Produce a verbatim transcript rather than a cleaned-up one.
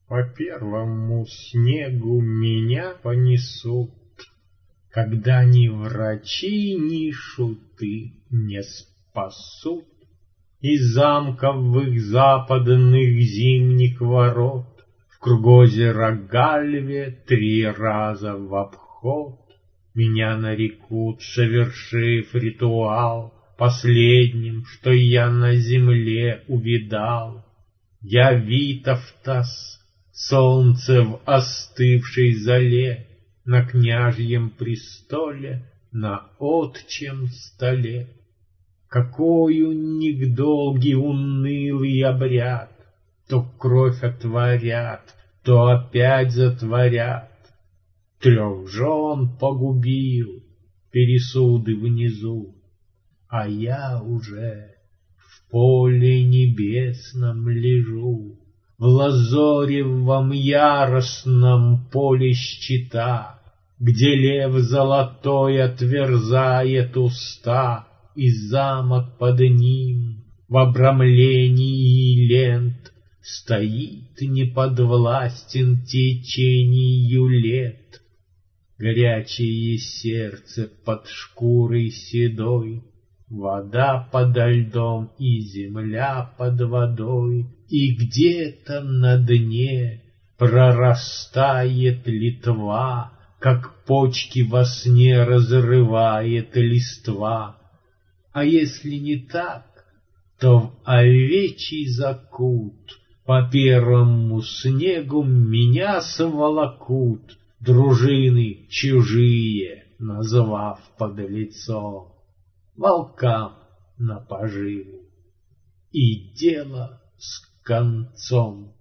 По первому снегу меня понесут, когда ни врачи, ни шуты не спасут. Из замковых западных зимних ворот в кругозеро Гальве три раза в обход меня нарекут, совершив ритуал последним, что я на земле увидал. Я Витовтас, солнце в остывшей зале, на княжьем престоле, на отчем столе. Какой у них долгий унылый обряд, то кровь отворят, то опять затворят. Трех жен погубил, пересуды внизу, а я уже в поле небесном лежу, в лазоревом яростном поле щита, где лев золотой отверзает уста, и замок под ним в обрамлении лент стоит неподвластен течению лет. Горячее сердце под шкурой седой, вода подо льдом и земля под водой, и где-то на дне прорастает литва, как почки во сне разрывает листва. А если не так, то в овечий закут по первому снегу меня сволокут дружины чужие, назвав подлецом, волкам на поживу, и дело с концом.